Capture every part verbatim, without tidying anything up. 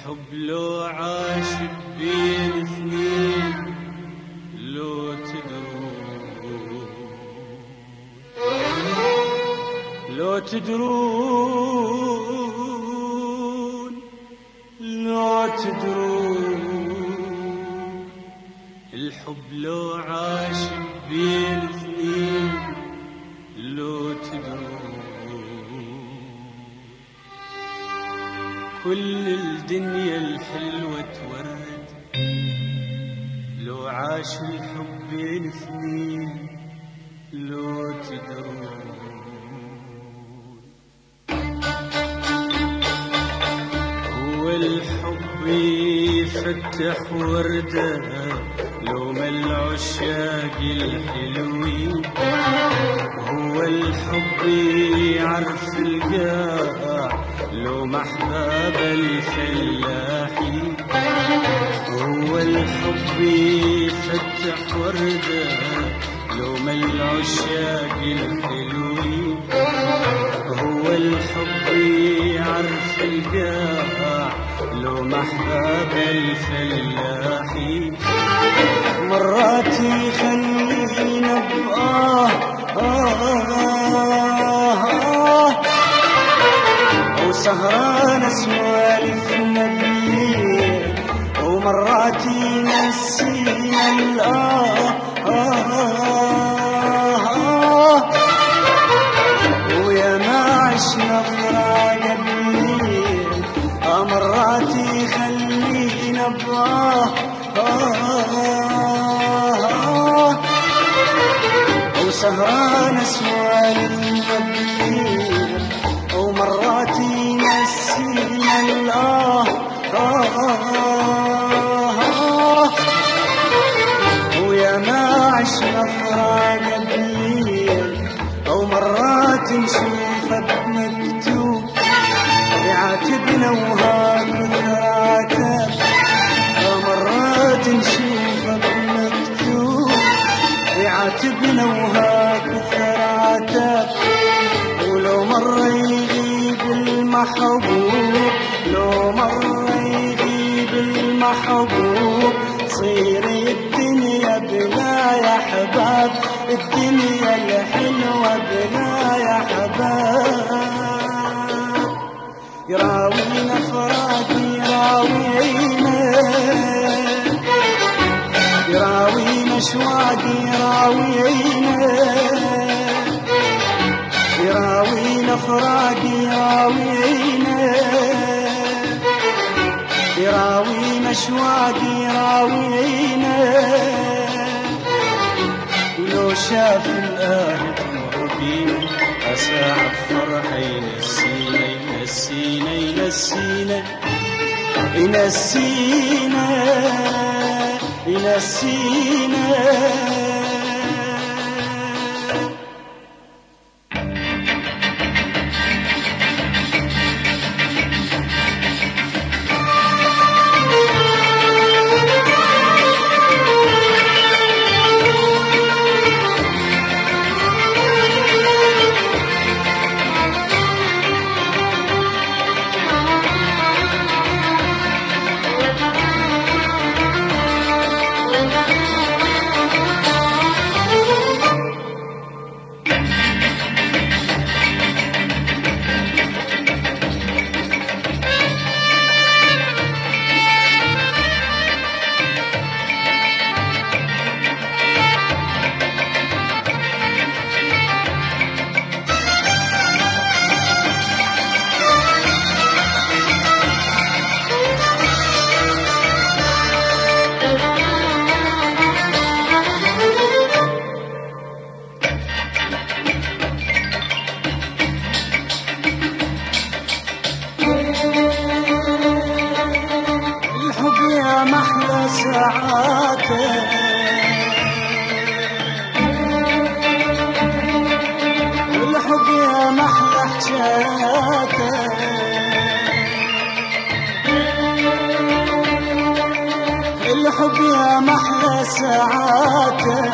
الحب لو عاش بين اثنين لو تدرون لو تدرون لو تدرون الحب لو عاش بين اثنين لو تدرون كل الدنيا الحلوة تورد لو عاش الحب بين اثنين لو تدرون هو الحب يفتح وردة لو ما العشاق الحلوين هو الحب يعرف القاع لو محباب الفلاحين هو الحب يفتح وردة لو ما العشاق الحلوين هو الحب يعرف القاع لو محباب الفلاحين مرات يخلينا بآه آه آه وسهران سوالفنا بالليل ومرات ينسينا الآه آه آه ويا ما عشنا فراق بالليل مرات يخلينا بآه آه وسهران سوالفنا بالليل ومرات ينسينا الآه آه ويا ما عشنا فراق بالليل ومرات نشوفه بمكتوب يعاتبنا وهاك ثراتب مرات نشوفه بمكتوب يعاتبنا وهاك ثراتب ولو مرة يغيب المحبوب لو مرة يغيب المحبوب تصير الدنيا بلا يا حباب الدنيا الحلوة بلا يا حباب يراوينا فراق يراوينا يراوينا شواق يراوينا يراوينا فراق يراوينا يراوينا شواق يراوينا ولو شاف الآهب مربينا أساعد فرحة ينسينا ينسينا ينسينا ينسينا ينسينا ساعاته والحب يا محلى حجاته الحب يا محلى ساعاته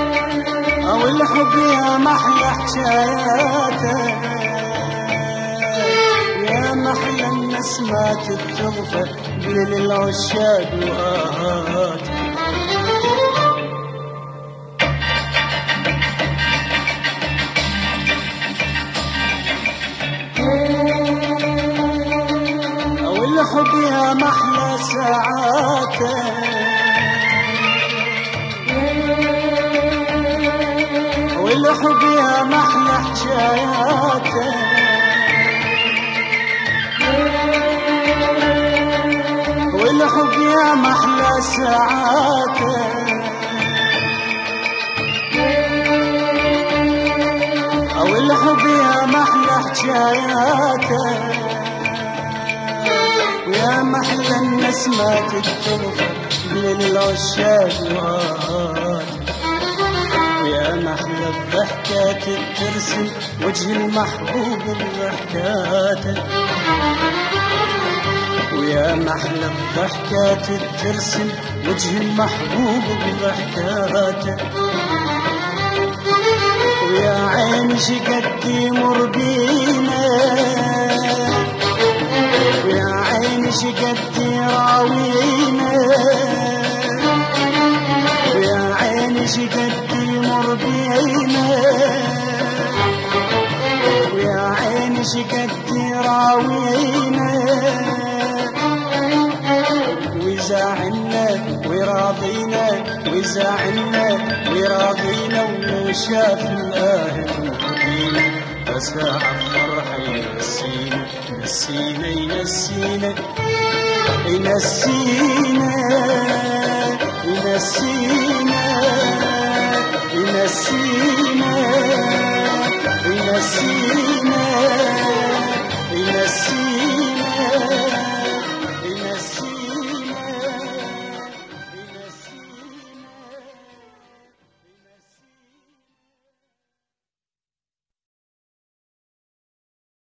او الحب يا محلى حجاته محلى النسمات التغفى للعشاق وآهات. أو الحب يا محلى ساعاته، أو الحب يا محلى حكاياته، والحب يا محلى ساعاته، أو الحب يا محلى حكاياته، ويا محلى النسمات التغفى للعشاق وآهات، ويا محلى الضحكات ترسم وجه المحبوب بضحكاته، ويا محلى الضحكات ترسم وجه المحبوب بضحكاته، ويا عين شقد يمر بينا، ويا عين شقد يراوينا، ويا عين شقد يمر بينا، ويا عين شقد يراوينا، ويزعلنا ويراضينا، ويزعلنا ويراضينا، وشاف الآهل وحبينا، فساعة فرحة ينسينا، ينسينا ينسينا ينسينا ينسينا